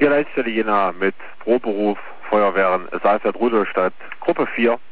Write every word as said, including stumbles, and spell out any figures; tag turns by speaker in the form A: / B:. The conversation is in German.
A: Hier Leitstelle Jena mit Proberuf Feuerwehren Saalfeld Rudolstadt, Gruppe vier.